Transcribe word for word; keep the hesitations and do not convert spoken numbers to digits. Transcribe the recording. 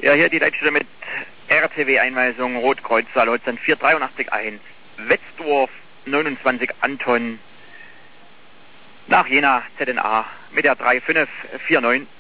Ja, hier die Leitstelle mit R T W-Einweisung Rotkreuz Saarloutzen vier drei acht eins. Wetzdorf neunundzwanzig Anton nach Jena Z N A mit der drei fünf vier neun.